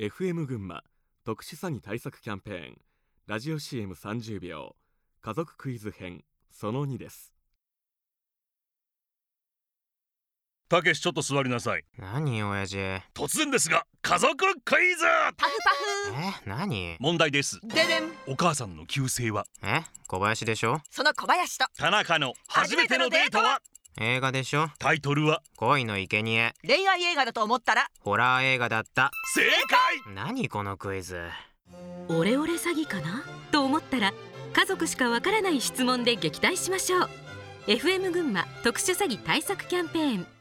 FM 群馬特殊詐欺対策キャンペーンラジオ CM30 秒家族クイズ編その2です。 たけし、ちょっと座りなさい。 何親父。 突然ですが家族クイズ。 パフパフ。 何。 問題です。 ででん。 お母さんの旧姓は？ 小林でしょ。 その小林と田中の初めてのデートは？ 映画でしょ。 タイトルは？ 恋の生贄。 恋愛映画だと思ったらホラー映画だった。 正解。 何このクイズ。 オレオレ詐欺かなと思ったら、家族しかわからない質問で撃退しましょう。 FM 群馬特殊詐欺対策キャンペーン